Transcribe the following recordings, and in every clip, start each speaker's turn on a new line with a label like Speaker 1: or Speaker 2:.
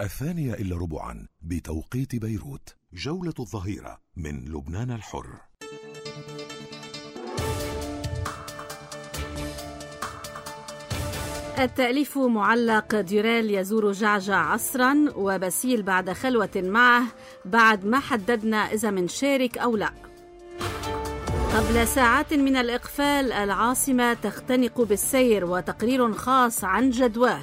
Speaker 1: 2:15 بتوقيت بيروت. جولة الظهيرة من لبنان الحر.
Speaker 2: التأليف معلق: ديوريل يزور جعجع عصرا، وباسيل بعد خلوة معه بعد ما حددنا إذا منشارك أو لا. قبل ساعات من الإقفال العاصمة تختنق بالسير، وتقرير خاص عن جدواه.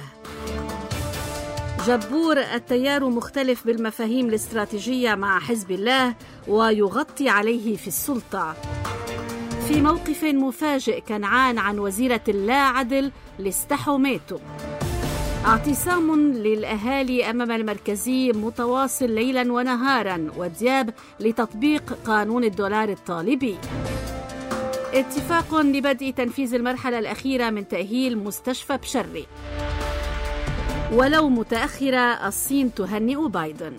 Speaker 2: جبور: التيار مختلف بالمفاهيم الاستراتيجية مع حزب الله ويغطي عليه في السلطة. في موقف مفاجئ كنعان عن وزيرة اللا عدل لاستحوا ماتوا. اعتصام للأهالي أمام المركزي متواصل ليلا ونهارا، ودياب لتطبيق قانون الدولار الطالبي. اتفاق لبدء تنفيذ المرحلة الأخيرة من تأهيل مستشفى بشري. ولو متأخرة، الصين تهنئ بايدن.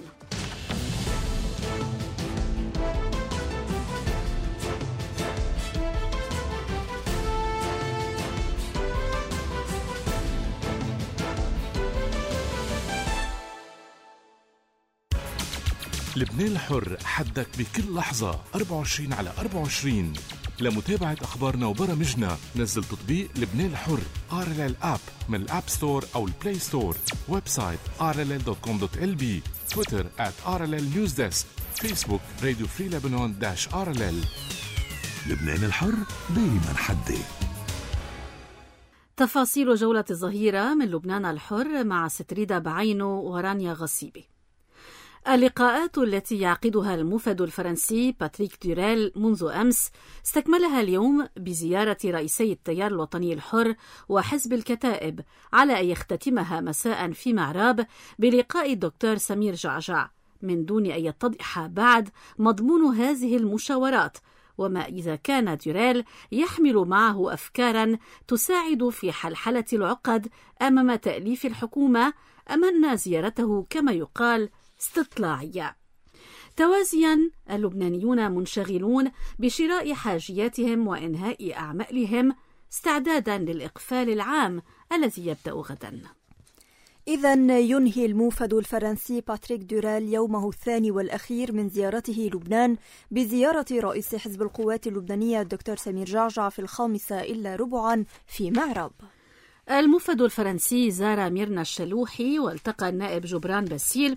Speaker 3: لبنان الحر، حدك بكل لحظة 24/24. لمتابعة أخبارنا وبرامجنا نزل تطبيق لبنان الحر RLL App من الأب ستور أو البلاي ستور. ويب سايت rll.com.lb. تويتر @RLL News Desk. فيسبوك راديو فري لبنان -RLL.
Speaker 1: لبنان الحر دايما حدي.
Speaker 2: تفاصيل جولة الظهيرة من لبنان الحر مع ستريدا بعينو ورانيا غصيبي. اللقاءات التي يعقدها الموفد الفرنسي باتريك ديوريل منذ أمس استكملها اليوم بزيارة رئيسي التيار الوطني الحر وحزب الكتائب، على أن يختتمها مساء في معراب بلقاء الدكتور سمير جعجع، من دون أن يتضح بعد مضمون هذه المشاورات، وما إذا كان ديوريل يحمل معه أفكارا تساعد في حلحلة العقد أمام تأليف الحكومة، أم أن زيارته كما يقال استطلاعية. توازيا، اللبنانيون منشغلون بشراء حاجياتهم وإنهاء أعمالهم استعدادا للإقفال العام الذي يبدأ غدا.
Speaker 4: إذن ينهي الموفد الفرنسي باتريك ديوريل يومه الثاني والأخير من زيارته لبنان بزيارة رئيس حزب القوات اللبنانية الدكتور سمير جعجع في 5:45 في معرب.
Speaker 2: الموفد الفرنسي زار ميرنا الشلوحي والتقى النائب جبران باسيل،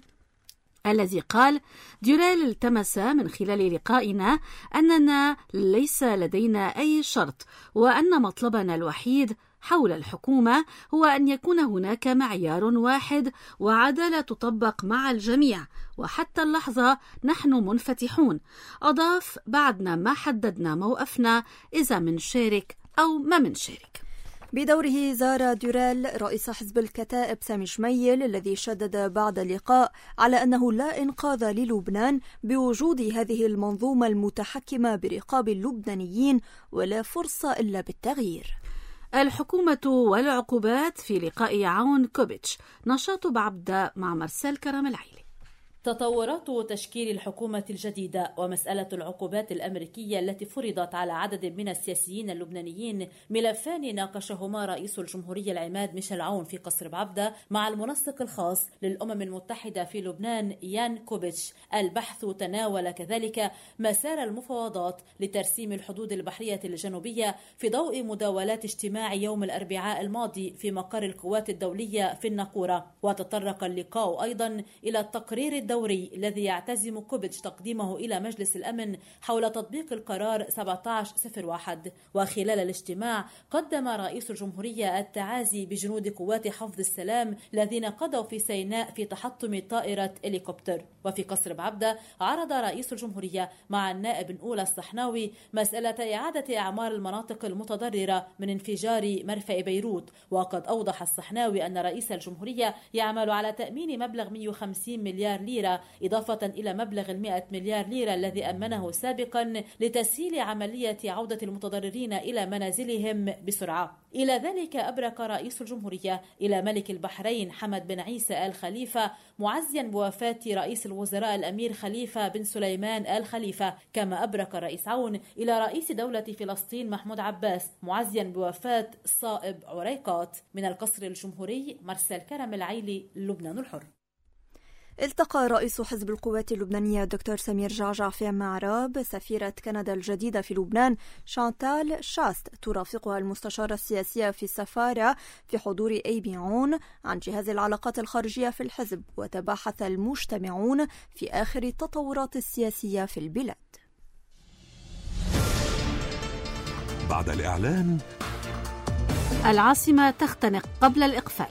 Speaker 2: الذي قال: ديوريل التمس من خلال لقائنا أننا ليس لدينا أي شرط، وأن مطلبنا الوحيد حول الحكومة هو أن يكون هناك معيار واحد وعدالة تطبق مع الجميع، وحتى اللحظة نحن منفتحون. أضاف: بعدنا ما حددنا موقفنا إذا منشارك أو ما منشارك.
Speaker 4: بدوره زار ديوريل رئيس حزب الكتائب سامي شميل، الذي شدد بعد اللقاء على أنه لا إنقاذ للبنان بوجود هذه المنظومة المتحكمة برقاب اللبنانيين، ولا فرصة إلا بالتغيير.
Speaker 2: الحكومة والعقوبات في لقاء عون كوبيتش. نشاط بعبدة مع مرسال كرم العيلي.
Speaker 5: تطورات تشكيل الحكومة الجديدة ومسألة العقوبات الأمريكية التي فرضت على عدد من السياسيين اللبنانيين ملفان ناقشهما رئيس الجمهورية العماد ميشيل عون في قصر بعبدة مع المنسق الخاص للأمم المتحدة في لبنان يان كوبيتش. البحث تناول كذلك مسار المفاوضات لترسيم الحدود البحرية الجنوبية في ضوء مداولات اجتماع يوم الأربعاء الماضي في مقر القوات الدولية في الناقورة. وتطرق اللقاء أيضا إلى التقرير الدولي الذي يعتزم كوبيتش تقديمه إلى مجلس الأمن حول تطبيق القرار 1701. وخلال الاجتماع قدم رئيس الجمهورية التعازي بجنود قوات حفظ السلام الذين قضوا في سيناء في تحطم طائرة هليكوبتر. وفي قصر بعبدة عرض رئيس الجمهورية مع النائب نقول الصحناوي مسألة إعادة أعمار المناطق المتضررة من انفجار مرفأ بيروت. وقد أوضح الصحناوي أن رئيس الجمهورية يعمل على تأمين مبلغ 150 مليار ليرة، إضافة إلى مبلغ 100 مليار ليرة الذي أمنه سابقا لتسهيل عملية عودة المتضررين إلى منازلهم بسرعة. إلى ذلك أبرك رئيس الجمهورية إلى ملك البحرين حمد بن عيسى آل خليفة معزيا بوفاة رئيس الوزراء الأمير خليفة بن سليمان آل خليفة. كما أبرك الرئيس عون إلى رئيس دولة فلسطين محمود عباس معزيا بوفاة صائب عريقات. من القصر الجمهوري مرسل كرم العيلي، لبنان الحر.
Speaker 4: التقى رئيس حزب القوات اللبنانية الدكتور سمير جعجع في معراب سفيرة كندا الجديدة في لبنان شانتال شاست، ترافقها المستشارة السياسية في السفارة في حضور أيبي عون عن جهاز العلاقات الخارجية في الحزب، وتباحث المجتمعون في آخر التطورات السياسية في البلاد.
Speaker 1: بعد الإعلان،
Speaker 2: العاصمة تختنق قبل الإقفال.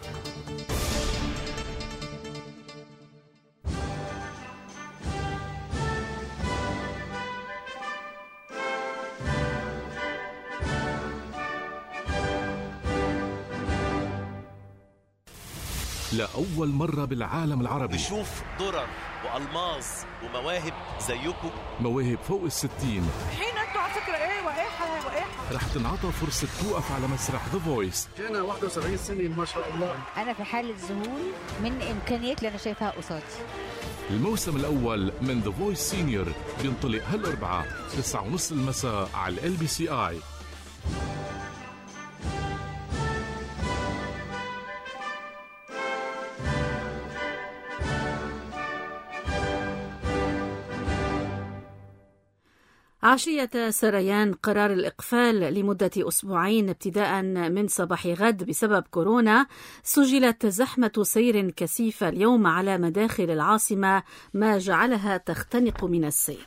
Speaker 3: لأول مرة بالعالم العربي
Speaker 6: نشوف درر وألماظ ومواهب زيكم،
Speaker 3: مواهب فوق 60.
Speaker 7: الحين انتوا على فكرة ايه وقاحة
Speaker 3: رح تنعطى فرصة توقف على مسرح ذا فويس.
Speaker 8: أنا 71 سنة ما شاء الله.
Speaker 9: أنا في حالة ذهول من إمكانيات اللي أنا شايفها قصادي.
Speaker 3: الموسم الأول من ذا فويس سينيور بينطلق هالأربعاء 9:30 المساء على LBCI.
Speaker 2: عشية سريان قرار الإقفال لمدة أسبوعين ابتداء من صباح غد بسبب كورونا، سجلت زحمة سير كثيفة اليوم على مداخل العاصمة، ما جعلها تختنق من السير.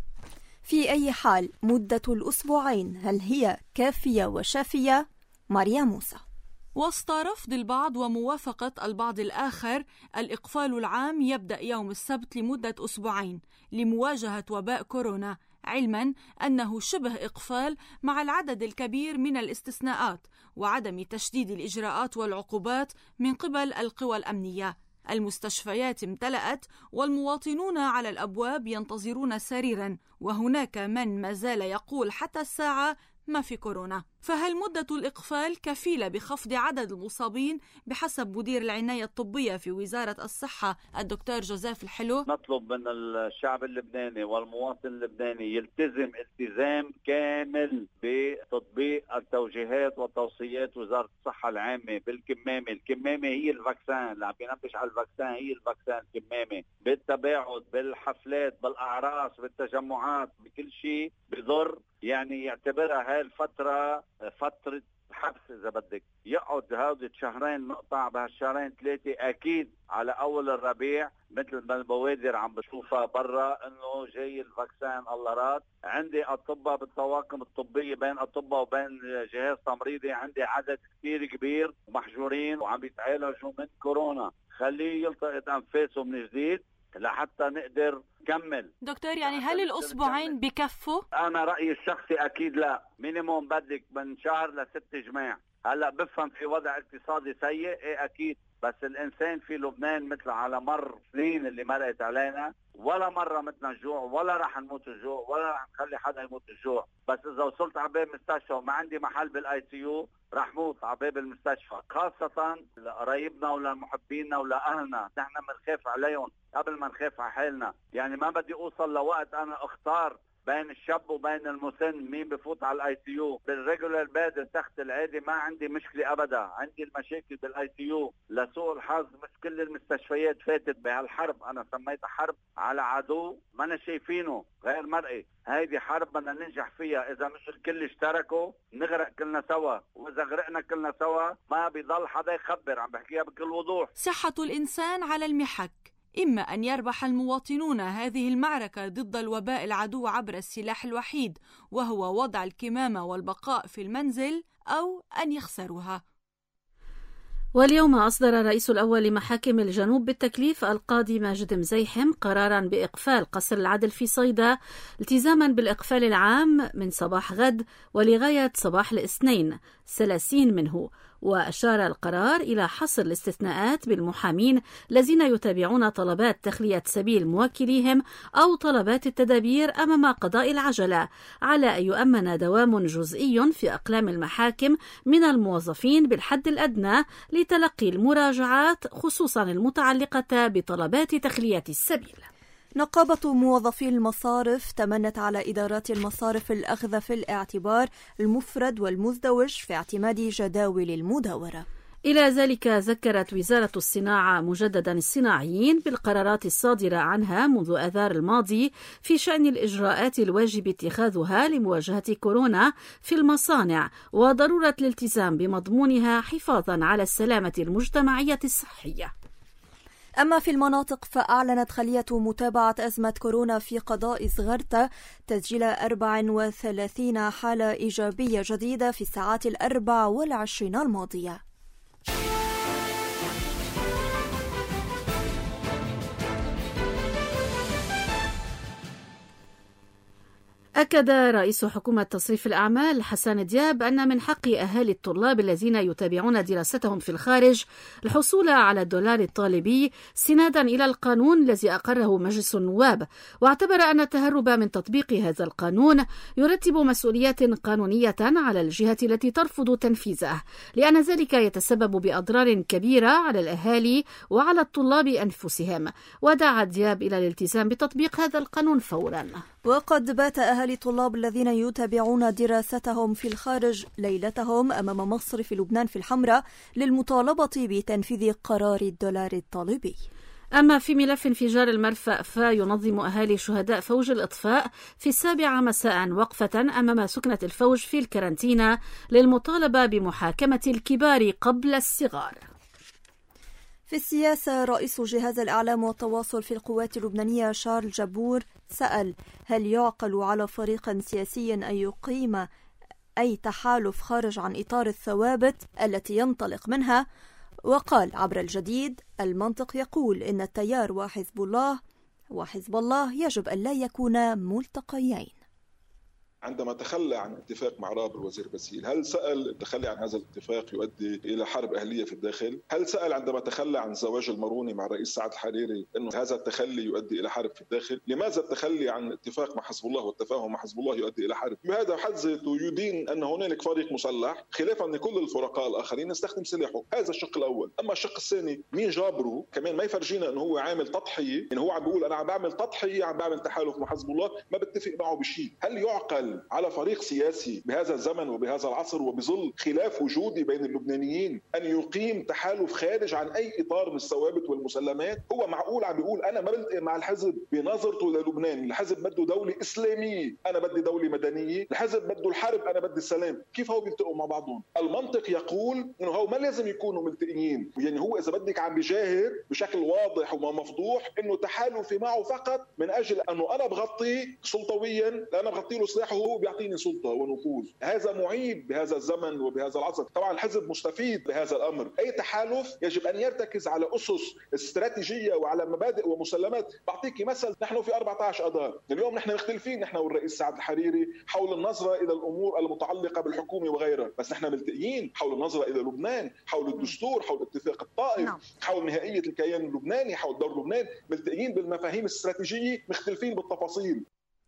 Speaker 4: في أي حال مدة الأسبوعين هل هي كافية وشافية؟ ماريا موسى.
Speaker 10: وسط رفض البعض وموافقة البعض الآخر، الإقفال العام يبدأ يوم السبت لمدة أسبوعين لمواجهة وباء كورونا، علما أنه شبه إقفال مع العدد الكبير من الاستثناءات وعدم تشديد الإجراءات والعقوبات من قبل القوى الأمنية. المستشفيات امتلأت والمواطنون على الأبواب ينتظرون سريرا، وهناك من ما زال يقول حتى الساعة ما في كورونا. فهل مدة الإقفال كفيلة بخفض عدد المصابين بحسب مدير العناية الطبية في وزارة الصحة الدكتور جوزيف الحلو؟
Speaker 11: نطلب من الشعب اللبناني والمواطن اللبناني يلتزم التزام كامل بتطبيق التوجيهات وتوصيات وزارة الصحة العامة بالكمامة. الكمامة هي الفاكسان، اللي عم ينبش على الفاكسان هي الفاكسان الكمامة. بالتباعد، بالحفلات، بالأعراس، بالتجمعات، بكل شيء بضر، يعني يعتبرها هاي الفترة فترة حبس إذا بدك. يقعد هذه شهرين نقطع بهالشهرين 3 أكيد على أول الربيع، مثل ما البوادر عم بشوفها برا إنه جاي الفاكسان. الله راد. عندي أطباء بالطواقم الطبية، بين أطباء وبين جهاز تمريضي عندي عدد كثير كبير محجورين وعم بيتعالجوا من كورونا. خليه يلتقط أنفاسه من جديد لحتى نقدر نكمل.
Speaker 10: دكتور، يعني هل الأسبوعين بكفوا؟
Speaker 11: أنا رأيي الشخصي أكيد لا، مينيموم بدك من شهر ل6 جماع. هلأ بفهم في وضع اقتصادي سيء، إيه أكيد، بس الإنسان في لبنان مثل على مر سنين اللي مرقت علينا ولا مرة متنا الجوع، ولا رح نموت الجوع، ولا رح نخلي حدا يموت الجوع. بس إذا وصلت على باب مستشفى وما عندي محل بالICU رح موت على باب المستشفى، خاصة لقرايبنا ولمحبينا ولأهلنا. نحن بنخاف عليهم قبل ما نخاف على حالنا. يعني ما بدي أوصل لوقت أنا أختار بين الشاب وبين المسن مين بفوت على الICU. بالريجولر باد التخت العادي ما عندي مشكلة أبدا، عندي المشاكل بالICU. لسوء الحظ مش كل المستشفيات فاتت بهالحرب، أنا سميتها حرب على عدو ما أنا شايفينه غير مرئي. هيدي حرب بدنا ننجح فيها. إذا مش الكل اشتركوا نغرق كلنا سوا، وإذا غرقنا كلنا سوا ما بيضل حدا يخبر. عم بحكيها بكل وضوح.
Speaker 10: صحة الإنسان على المحك. إما أن يربح المواطنون هذه المعركة ضد الوباء العدو عبر السلاح الوحيد وهو وضع الكمامة والبقاء في المنزل، أو أن يخسروها.
Speaker 2: واليوم أصدر الرئيس الأول لمحاكم الجنوب بالتكليف القاضي ماجد مزيحم قراراً بإقفال قصر العدل في صيدا التزاماً بالإقفال العام من صباح غد ولغاية صباح الاثنين 30 منه. وأشار القرار إلى حصر الاستثناءات بالمحامين الذين يتابعون طلبات تخلية سبيل موكليهم أو طلبات التدابير أمام قضاء العجلة، على أن يؤمن دوام جزئي في أقلام المحاكم من الموظفين بالحد الأدنى لتلقي المراجعات، خصوصا المتعلقة بطلبات تخلية السبيل.
Speaker 4: نقابة موظفي المصارف تمنت على إدارات المصارف الأخذ في الاعتبار المفرد والمزدوج في اعتماد جداول المداورة.
Speaker 2: إلى ذلك ذكرت وزارة الصناعة مجددا الصناعيين بالقرارات الصادرة عنها منذ آذار الماضي في شأن الإجراءات الواجب اتخاذها لمواجهة كورونا في المصانع وضرورة الالتزام بمضمونها حفاظا على السلامة المجتمعية الصحية.
Speaker 4: أما في المناطق فأعلنت خلية متابعة أزمة كورونا في قضاء زغرتا تسجيل 34 حالة إيجابية جديدة في الساعات 24 الماضية.
Speaker 2: أكد رئيس حكومة تصريف الأعمال حسان دياب أن من حق أهالي الطلاب الذين يتابعون دراستهم في الخارج الحصول على الدولار الطالبي استنادا إلى القانون الذي أقره مجلس النواب، واعتبر أن التهرب من تطبيق هذا القانون يرتب مسؤوليات قانونية على الجهة التي ترفض تنفيذه، لأن ذلك يتسبب بأضرار كبيرة على الأهالي وعلى الطلاب أنفسهم، ودعا دياب إلى الالتزام بتطبيق هذا القانون فورا.
Speaker 4: وقد بات أهالي الطلاب الذين يتابعون دراستهم في الخارج ليلتهم أمام مصرف لبنان في الحمراء للمطالبة بتنفيذ قرار الدولار الطالبي.
Speaker 2: أما في ملف انفجار المرفأ فينظم أهالي شهداء فوج الإطفاء في 7 مساء وقفة أمام سكنة الفوج في الكارنتينا للمطالبة بمحاكمة الكبار قبل الصغار.
Speaker 4: في السياسة، رئيس جهاز الإعلام والتواصل في القوات اللبنانية شارل جبور سأل: هل يعقل على فريق سياسي أن يقيم أي تحالف خارج عن إطار الثوابت التي ينطلق منها؟ وقال عبر الجديد: المنطق يقول إن التيار وحزب الله يجب أن لا يكونا ملتقيين.
Speaker 12: عندما تخلى عن اتفاق مع راب الوزير باسيل، هل سأل التخلي عن هذا الاتفاق يؤدي إلى حرب أهلية في الداخل؟ هل سأل عندما تخلى عن زواج الماروني مع الرئيس سعد الحريري أنه هذا التخلي يؤدي إلى حرب في الداخل؟ لماذا التخلي عن الاتفاق مع حزب الله والتفاهم مع حزب الله يؤدي إلى حرب؟ بهذا حد ذاته يدين أن هنالك فريق مسلح خلافا أن كل الفرقاء الآخرين يستخدم سلاحه. هذا الشق الأول. أما الشق الثاني، مين جابره كمان ما يفرجينا أنه هو عامل تضحية، إنه هو عم بيقول أنا عم بعمل تضحية، عم بعمل تحالف مع حزب الله، ما بتفق معه بشيء. هل يعقل على فريق سياسي بهذا الزمن وبهذا العصر وبظل خلاف وجودي بين اللبنانيين أن يقيم تحالف خارج عن أي إطار من الثوابت والمسلمات؟ هو معقول عم بيقول أنا ما بلتقي مع الحزب بنظرته للبنان، الحزب بده دولة إسلامية، أنا بدي دولة مدنية، الحزب بده الحرب، أنا بدي السلام. كيف هو بيلتقوا مع بعضهم؟ المنطق يقول إنه هو ما لازم يكونوا ملتقيين، يعني هو إذا بدك عم بيجاهر بشكل واضح وما مفضوح إنه تحالفي معه فقط من أجل أنه أنا بغطي سلطويا، لأنا بغطي له سلاحه وهو بيعطيني سلطة ونفوذ. هذا معيب بهذا الزمن وبهذا العصر. طبعا الحزب مستفيد بهذا الأمر. أي تحالف يجب أن يرتكز على أسس استراتيجية وعلى مبادئ ومسلمات. بعطيكي مثل، نحن في 14 أذار، اليوم نحن مختلفين نحن والرئيس سعد الحريري حول النظرة إلى الأمور المتعلقة بالحكومة وغيرها، بس نحن ملتقيين حول النظرة إلى لبنان، حول الدستور، حول اتفاق الطائف، حول نهائية الكيان اللبناني، حول دور لبنان. ملتقيين بالمفاهيم الاستراتيجية، مختلفين بالتفاصيل.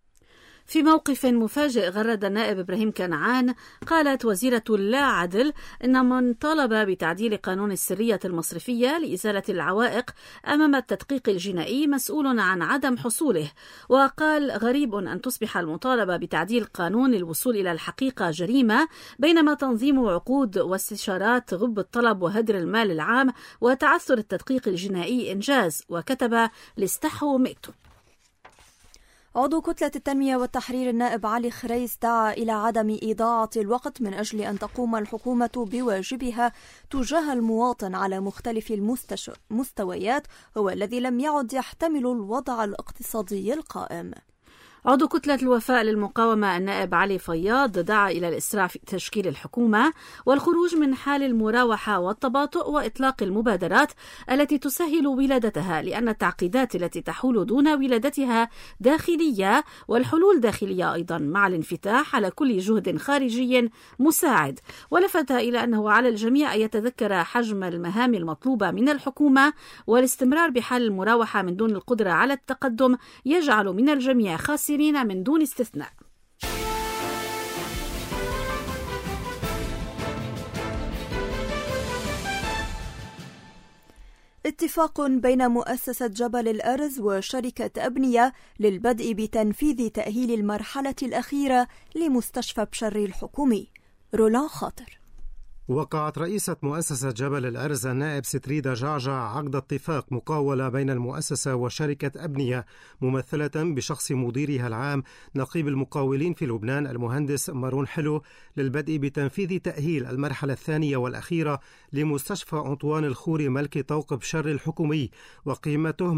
Speaker 2: في موقف مفاجئ غرد النائب إبراهيم كنعان، قالت وزيرة اللا عدل إن من طالب بتعديل قانون السرية المصرفية لإزالة العوائق أمام التدقيق الجنائي مسؤول عن عدم حصوله. وقال: غريب أن تصبح المطالبة بتعديل قانون الوصول إلى الحقيقة جريمة، بينما تنظيم عقود واستشارات غب الطلب وهدر المال العام وتعثر التدقيق الجنائي إنجاز. وكتب: لاستحوا مئتوا.
Speaker 4: عضو كتلة التنمية والتحرير النائب علي خريس دعا إلى عدم إضاعة الوقت من أجل أن تقوم الحكومة بواجبها تجاه المواطن على مختلف المستويات، هو الذي لم يعد يحتمل الوضع الاقتصادي القائم.
Speaker 2: عضو كتلة الوفاء للمقاومة النائب علي فياض دعا إلى الإسراع في تشكيل الحكومة والخروج من حال المراوحة والتباطؤ وإطلاق المبادرات التي تسهل ولادتها، لأن التعقيدات التي تحول دون ولادتها داخلية، والحلول داخلية أيضا، مع الانفتاح على كل جهد خارجي مساعد. ولفت إلى أنه على الجميع أن يتذكر حجم المهام المطلوبة من الحكومة، والاستمرار بحال المراوحة من دون القدرة على التقدم يجعل من الجميع خاسرين من دون استثناء.
Speaker 4: اتفاق بين مؤسسة جبل الأرز وشركة أبنية للبدء بتنفيذ تأهيل المرحلة الأخيرة لمستشفى بشري الحكومي. رولان خاطر.
Speaker 13: وقعت رئيسة مؤسسة جبل الأرز النائب ستريدا جعجع عقد اتفاق مقاولة بين المؤسسة وشركة أبنية ممثلة بشخص مديرها العام نقيب المقاولين في لبنان المهندس مارون حلو للبدء بتنفيذ تأهيل المرحلة الثانية والأخيرة لمستشفى أنطوان الخوري ملكي طوق بشر الحكومي وقيمته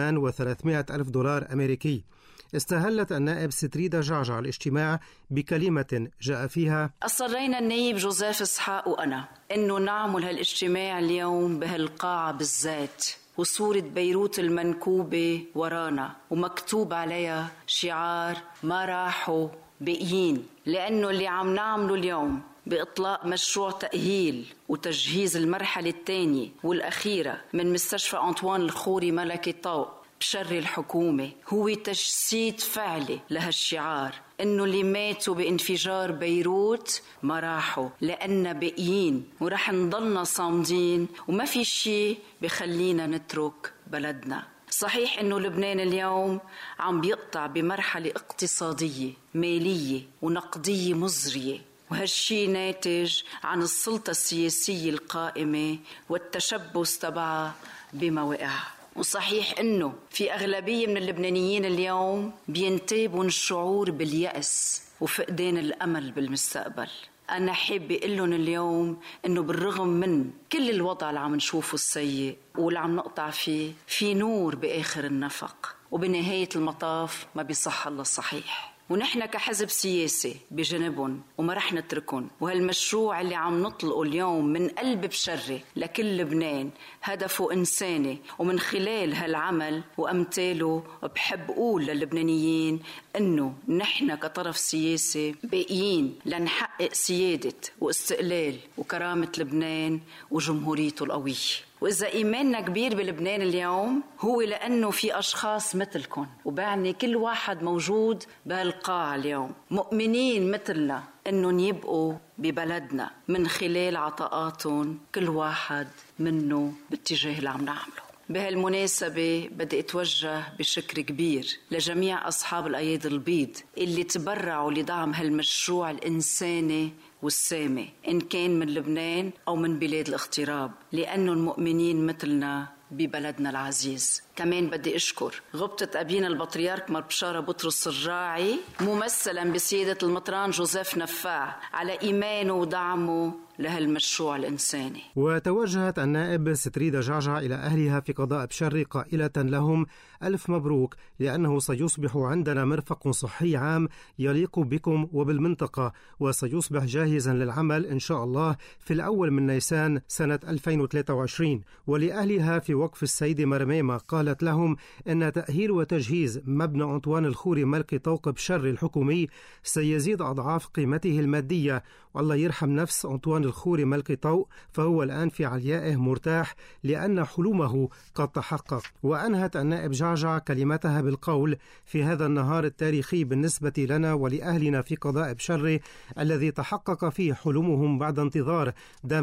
Speaker 13: $1,300,000 أمريكي. استهلت النائب ستريدا جعجع الاجتماع بكلمة جاء فيها:
Speaker 14: أصرينا النائب جوزيف إسحاق وأنا إنه نعمل هالاجتماع اليوم بهالقاعة بالذات، وصورة بيروت المنكوبة ورانا ومكتوب عليها شعار ما راحوا باقيين، لأنه اللي عم نعمله اليوم بإطلاق مشروع تأهيل وتجهيز المرحلة الثانية والأخيرة من مستشفى أنطوان الخوري ملكي طوق بشر الحكومة هو تجسيد فعلي لهالشعار، إنه اللي ماتوا بانفجار بيروت ما راحوا لأننا باقيين ورح نضلنا صامدين وما في شيء بخلينا نترك بلدنا. صحيح إنه لبنان اليوم عم بيقطع بمرحلة اقتصادية مالية ونقدية مزرية، وهالشي ناتج عن السلطة السياسية القائمة والتشبث تبعها بمواقعها. وصحيح إنه في أغلبية من اللبنانيين اليوم بينتابون الشعور باليأس وفقدان الأمل بالمستقبل. أنا حابة أقول لهم اليوم إنه بالرغم من كل الوضع اللي عم نشوفه السيء واللي عم نقطع فيه، في نور بآخر النفق، وبنهاية المطاف ما بيصح الله الصحيح. ونحن كحزب سياسي بجنبهم وما رح نتركهم، وهالمشروع اللي عم نطلقه اليوم من قلب بشري لكل لبنان هدفه إنساني، ومن خلال هالعمل وأمثاله بحب أقول للبنانيين إنه نحن كطرف سياسي باقيين لنحقق سيادة واستقلال وكرامة لبنان وجمهوريته القوية. وإذا إيماننا كبير بلبنان اليوم هو لأنه في أشخاص مثلكم، وبعني كل واحد موجود بهالقاعة اليوم مؤمنين مثلنا إنهم يبقوا ببلدنا من خلال عطاءاتهم كل واحد منه باتجاه اللي عم نعمله. بهالمناسبة بدي أتوجه بشكر كبير لجميع أصحاب الأيادي البيض اللي تبرعوا لدعم هالمشروع الإنساني والسامي، إن كان من لبنان أو من بلاد الاغتراب، لأنه المؤمنين مثلنا ببلدنا العزيز. كمان بدي أشكر غبطة أبينا البطريرك مر بشارة بطرس الراعي ممثلا بسيادة المطران جوزيف نفاع على إيمانه ودعمه لهالمشروع الإنساني.
Speaker 13: وتوجهت النائب ستريدا جعجع إلى أهلها في قضاء بشر قائلة لهم: ألف مبروك، لأنه سيصبح عندنا مرفق صحي عام يليق بكم وبالمنطقة، وسيصبح جاهزا للعمل إن شاء الله في الأول من نيسان سنة 2023. ولأهلها في وقف السيدة مرميمة قالت لهم إن تأهيل وتجهيز مبنى أنطوان الخوري ملكي طوق بشر الحكومي سيزيد أضعاف قيمته المادية، والله يرحم نفس أنطوان الخوري ملكي طوق، فهو الآن في عليائه مرتاح لأن حلمه قد تحقق. وأنهت النائب جعجع كلمتها بالقول: في هذا النهار التاريخي بالنسبة لنا ولأهلنا في قضاء بشر الذي تحقق فيه حلمهم بعد انتظار دام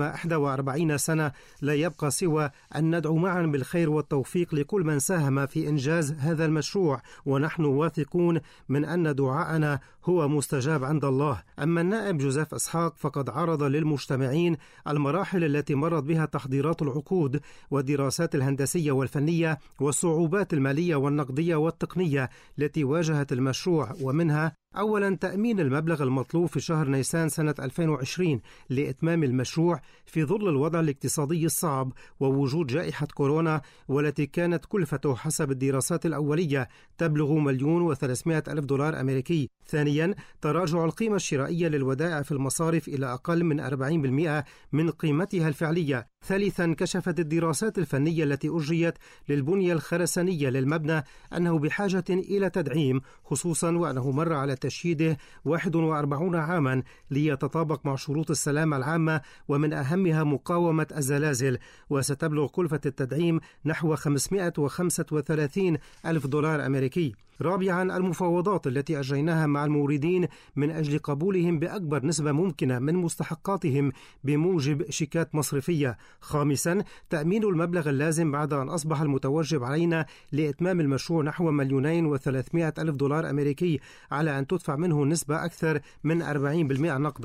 Speaker 13: 41 سنة، لا يبقى سوى أن ندعو معا بالخير والتوفيق لكل من ساهم في إنجاز هذا المشروع، ونحن واثقون من أن دعاءنا هو مستجاب عند الله. أما النائب جوزيف إسحاق فقد عرض للمجتمعين المراحل التي مرت بها تحضيرات العقود والدراسات الهندسية والفنية والصعوبات المالية والنقدية والتقنية التي واجهت المشروع، ومنها: أولا، تأمين المبلغ المطلوب في شهر نيسان سنة 2020 لإتمام المشروع في ظل الوضع الاقتصادي الصعب ووجود جائحة كورونا، والتي كانت كلفته حسب الدراسات الأولية تبلغ $1,300,000 أمريكي. ثانيا، تراجع القيمة الشرائية للودائع في المصارف إلى أقل من 40% من قيمتها الفعلية. ثالثا، كشفت الدراسات الفنية التي أجريت للبنية الخرسانية للمبنى أنه بحاجة إلى تدعيم، خصوصا وأنه مر على تشييده 41 عاما ليتطابق مع شروط السلامة العامة، ومن أهمها مقاومة الزلازل، وستبلغ كلفة التدعيم نحو $35,000 أمريكي. رابعا، المفاوضات التي أجريناها مع الموردين من أجل قبولهم بأكبر نسبة ممكنة من مستحقاتهم بموجب شيكات مصرفية. خامسا، تأمين المبلغ اللازم بعد أن أصبح المتوجب علينا لإتمام المشروع نحو $2,300,000 أمريكي، على أن تدفع منه نسبة أكثر من 40% نقدا.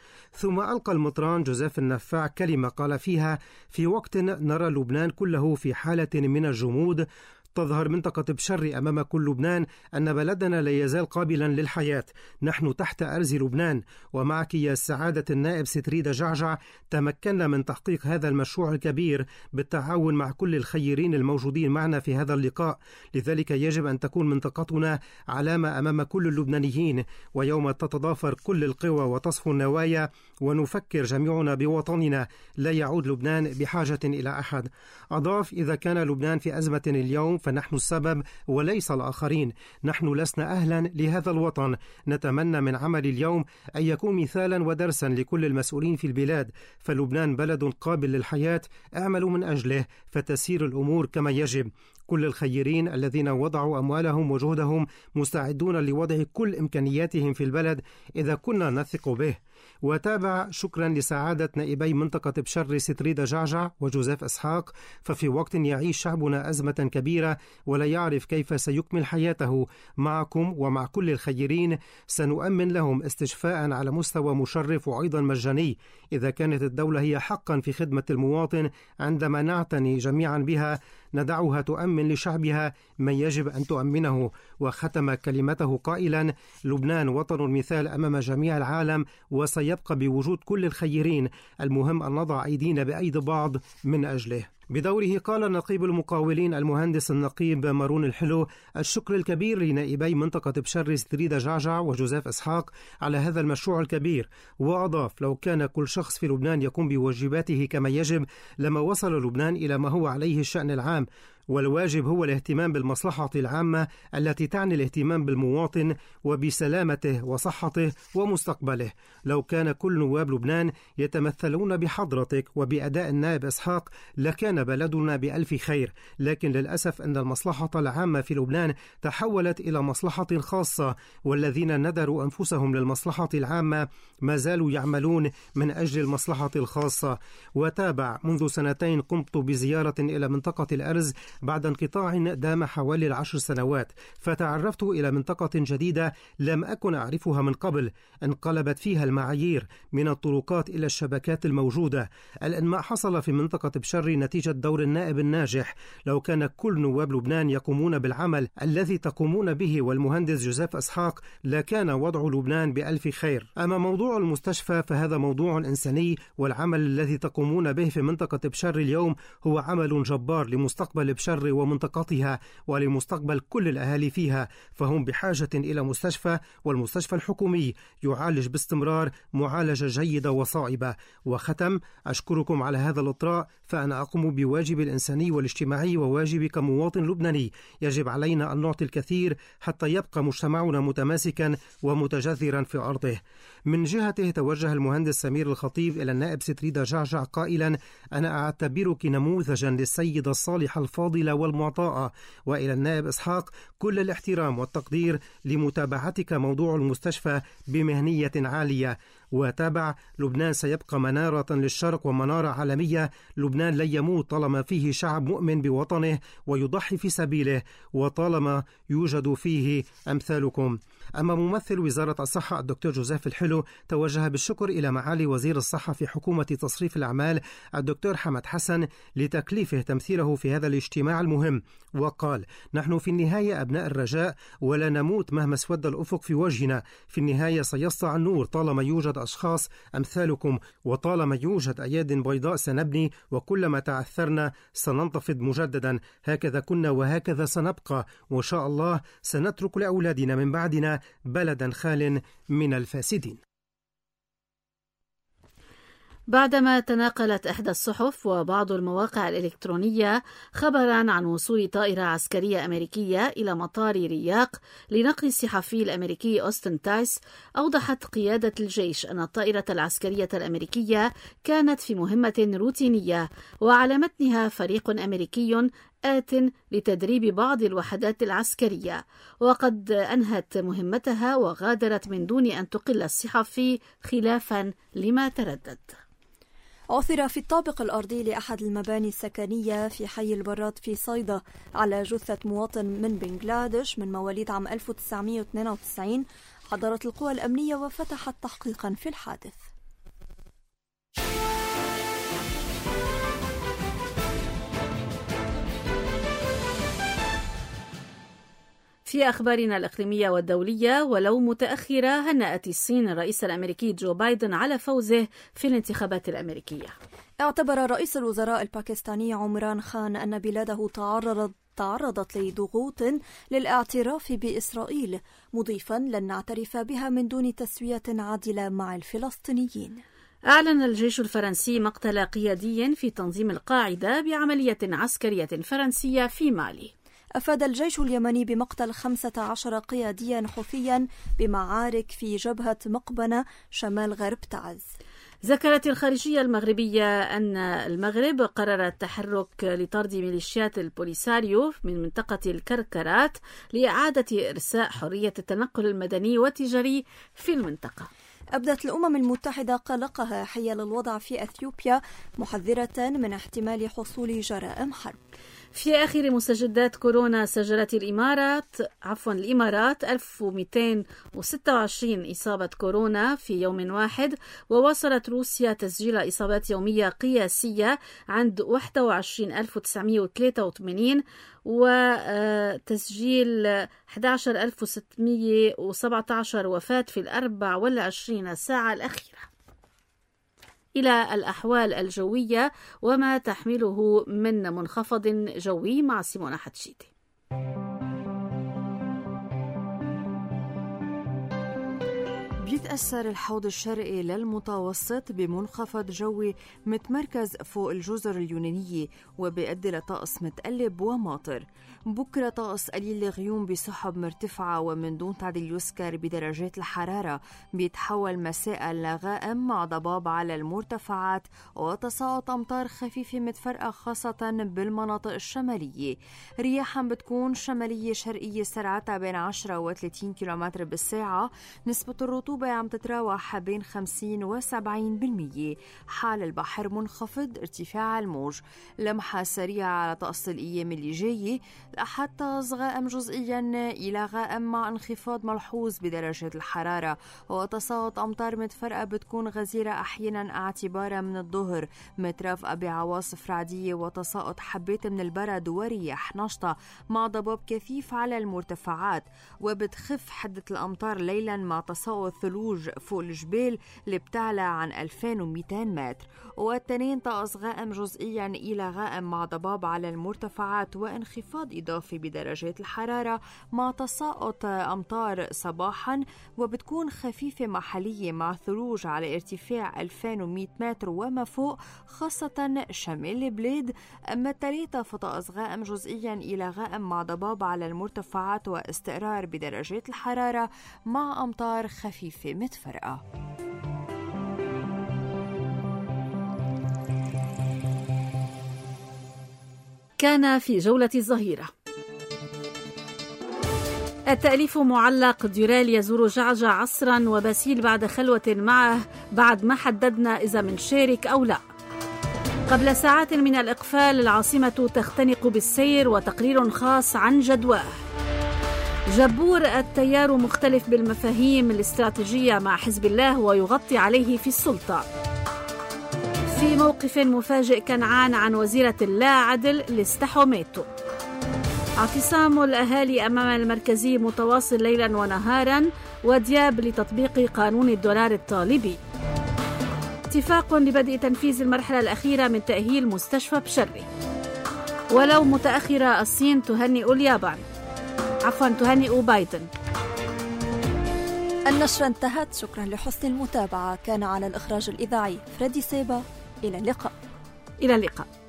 Speaker 13: ثم ألقى المطران جوزيف النفاع كلمة قال فيها: في وقت نرى لبنان كله في حالة من الجمود، تظهر منطقة بشر أمام كل لبنان أن بلدنا لا يزال قابلا للحياة. نحن تحت أرز لبنان، ومعك يا سعادة النائب ستريدة جعجع تمكنا من تحقيق هذا المشروع الكبير بالتعاون مع كل الخيرين الموجودين معنا في هذا اللقاء. لذلك يجب أن تكون منطقتنا علامة أمام كل اللبنانيين، ويوم تتضافر كل القوى وتصفو النوايا ونفكر جميعنا بوطننا لا يعود لبنان بحاجة إلى أحد. أضاف: إذا كان لبنان في أزمة اليوم فنحن السبب وليس الآخرين. نحن لسنا أهلا لهذا الوطن. نتمنى من عمل اليوم أن يكون مثالا ودرسا لكل المسؤولين في البلاد، فلبنان بلد قابل للحياة، اعملوا من أجله فتسير الأمور كما يجب. كل الخيرين الذين وضعوا أموالهم وجهدهم مستعدون لوضع كل إمكانياتهم في البلد إذا كنا نثق به. وتابع: شكرا لسعادة نائبي منطقة بشر ستريدة جعجع وجوزيف إسحاق، ففي وقت يعيش شعبنا أزمة كبيرة ولا يعرف كيف سيكمل حياته، معكم ومع كل الخيرين سنؤمن لهم استشفاء على مستوى مشرف وأيضا مجاني. إذا كانت الدولة هي حقا في خدمة المواطن عندما نعتني جميعا بها، ندعها تؤمن لشعبها ما يجب أن تؤمنه. وختم كلمته قائلا: لبنان وطن مثال أمام جميع العالم وسيبقى بوجود كل الخيرين، المهم أن نضع أيدينا بأيدي بعض من أجله. بدوره قال نقيب المقاولين المهندس النقيب مارون الحلو: الشكر الكبير لنائبي منطقة بشر ستريدة جعجع وجوزيف إسحاق على هذا المشروع الكبير. وأضاف: لو كان كل شخص في لبنان يقوم بواجباته كما يجب لما وصل لبنان إلى ما هو عليه الشأن العام، والواجب هو الاهتمام بالمصلحة العامة التي تعني الاهتمام بالمواطن وبسلامته وصحته ومستقبله. لو كان كل نواب لبنان يتمثلون بحضرتك وبأداء النائب إسحاق لكان بلدنا بألف خير، لكن للأسف أن المصلحة العامة في لبنان تحولت إلى مصلحة خاصة، والذين ندروا أنفسهم للمصلحة العامة ما زالوا يعملون من أجل المصلحة الخاصة. وتابع: منذ 2 قمت بزيارة إلى منطقة الأرز بعد انقطاع دام حوالي 10 سنوات، فتعرفت إلى منطقة جديدة لم أكن أعرفها من قبل، انقلبت فيها المعايير من الطرقات إلى الشبكات الموجودة. الإنماء حصل في منطقة بشر نتيجة دور النائب الناجح. لو كان كل نواب لبنان يقومون بالعمل الذي تقومون به والمهندس جوزيف إسحاق لكان وضع لبنان بألف خير. أما موضوع المستشفى فهذا موضوع إنساني، والعمل الذي تقومون به في منطقة بشر اليوم هو عمل جبار لمستقبل بشر ومنطقتها ولمستقبل كل الأهالي فيها، فهم بحاجة إلى مستشفى، والمستشفى الحكومي يعالج باستمرار معالجة جيدة وصائبة. وختم: أشكركم على هذا الإطراء، فأنا أقوم بواجبي الإنساني والاجتماعي وواجبي كمواطن لبناني. يجب علينا أن نعطي الكثير حتى يبقى مجتمعنا متماسكا ومتجذرا في أرضه. من جهته توجه المهندس سمير الخطيب إلى النائب ستريدة جعجع قائلا: أنا أعتبرك نموذجا للسيدة الصالحة الفاضلة والمعطاءة، وإلى النائب إسحاق كل الاحترام والتقدير لمتابعتك موضوع المستشفى بمهنية عالية. وتابع: لبنان سيبقى منارة للشرق ومنارة عالمية. لبنان لن يموت طالما فيه شعب مؤمن بوطنه ويضحي في سبيله، وطالما يوجد فيه أمثالكم. أما ممثل وزارة الصحة الدكتور جوزيف الحلو توجه بالشكر إلى معالي وزير الصحة في حكومة تصريف الأعمال الدكتور حمد حسن لتكليفه تمثيله في هذا الاجتماع المهم، وقال: نحن في النهاية أبناء الرجاء ولا نموت مهما اسود الأفق في وجهنا. في النهاية سيسطع النور طالما يوجد أشخاص أمثالكم، وطالما يوجد أياد بيضاء سنبني، وكلما تعثرنا سننتفض مجددا. هكذا كنا وهكذا سنبقى، وإن شاء الله سنترك لأولادنا من بعدنا بلدا خال من الفاسدين.
Speaker 2: بعدما تناقلت إحدى الصحف وبعض المواقع الإلكترونية خبرا عن وصول طائرة عسكرية أمريكية إلى مطار رياق لنقل الصحفي الأمريكي أوستن تايس، أوضحت قيادة الجيش أن الطائرة العسكرية الأمريكية كانت في مهمة روتينية، وعلى متنها فريق أمريكي آت لتدريب بعض الوحدات العسكرية، وقد أنهت مهمتها وغادرت من دون أن تقل الصحفي خلافا لما تردد.
Speaker 4: عثر في الطابق الأرضي لأحد المباني السكنية في حي البراد في صيدا على جثة مواطن من بنغلاديش من مواليد عام 1992. حضرت القوى الأمنية وفتحت تحقيقا في الحادث.
Speaker 2: في أخبارنا الإقليمية والدولية، ولو متأخرة، هنأت الصين الرئيس الأمريكي جو بايدن على فوزه في الانتخابات الأمريكية.
Speaker 4: اعتبر رئيس الوزراء الباكستاني عمران خان أن بلاده تعرضت لضغوط للاعتراف بإسرائيل، مضيفا لن نعترف بها من دون تسوية عادلة مع الفلسطينيين.
Speaker 2: أعلن الجيش الفرنسي مقتل قيادي في تنظيم القاعدة بعملية عسكرية فرنسية في مالي.
Speaker 4: أفاد الجيش اليمني بمقتل 15 قياديا حوثيا بمعارك في جبهة مقبنة شمال غرب تعز.
Speaker 2: ذكرت الخارجية المغربية أن المغرب قرر التحرك لطرد ميليشيات البوليساريو من منطقة الكركرات لإعادة إرساء حرية التنقل المدني والتجاري في المنطقة.
Speaker 4: أبدت الأمم المتحدة قلقها حيال الوضع في أثيوبيا، محذرة من احتمال حصول جرائم حرب.
Speaker 2: في آخر مستجدات كورونا، سجلت الإمارات 1226 إصابة كورونا في يوم واحد، وواصلت روسيا تسجيل إصابات يومية قياسية عند 21983 وتسجيل 11617 وفاة في 24 ساعة الأخيرة. إلى الأحوال الجوية وما تحمله من منخفض جوي مع سيمونة حتشيتي.
Speaker 15: بيتأثر الحوض الشرقي للمتوسط بمنخفض جوي متمركز فوق الجزر اليونانية، وبيؤدي لطقس متقلب وماطر. بكرة طقس قليل الغيوم بسحب مرتفعة ومن دون تعديل يذكر بدرجات الحرارة، بيتحول مساء لغائم مع ضباب على المرتفعات وتساقط أمطار خفيفة متفرقة خاصة بالمناطق الشمالية. رياحا بتكون شمالية شرقية سرعتها بين 10 و 30 كيلومتر بالساعة. نسبة الرطوبة عم تتراوح بين 50 و 70%. حال البحر منخفض، ارتفاع الموج. لمحة سريعة على طقس الأيام اللي جاية. الأحد طقس غائم جزئيا إلى غائم مع انخفاض ملحوظ بدرجات الحرارة، وتساقط أمطار متفرقة بتكون غزيرة أحيانا اعتبارا من الظهر، مترافقة بعواصف رعدية وتساقط حبات من البرد ورياح نشطة مع ضباب كثيف على المرتفعات. وبتخف حدة الأمطار ليلا مع تساقط ثلوج فوق الجبال اللي بتعلى عن 2200 متر. والتنين طقس غائم جزئيا إلى غائم مع ضباب على المرتفعات وانخفاض إضافي بدرجات الحرارة مع تساقط أمطار صباحا، وبتكون خفيفة محلية مع ثلوج على ارتفاع 2100 متر وما فوق خاصة شمال البلاد. أما الثلاثة فطقس غائم جزئيا إلى غائم مع ضباب على المرتفعات واستقرار بدرجات الحرارة مع أمطار خفيفة متفرقة.
Speaker 2: كان في جولة الظهيرة. التأليف معلق ديوريل يزور جعجع عصرا وباسيل بعد خلوة معه بعد ما حددنا إذا منشارك أو لا. قبل ساعات من الإقفال العاصمة تختنق بالسير وتقرير خاص عن جدواه. جبور التيار مختلف بالمفاهيم الاستراتيجية مع حزب الله ويغطي عليه في السلطة. في موقف مفاجئ كنعان عن وزيرة اللا عدل لاستحوميتو. اعتصام الأهالي أمام المركزي متواصل ليلا ونهارا، ودياب لتطبيق قانون الدولار الطالبي. اتفاق لبدء تنفيذ المرحلة الأخيرة من تأهيل مستشفى بشري. ولو متأخرة، الصين تهنئ اليابان، تهنئ بايدن.
Speaker 4: النشرة انتهت. شكرا لحسن المتابعة. كان على الإخراج الإذاعي فريدي سيبا. إلى اللقاء.
Speaker 2: إلى اللقاء.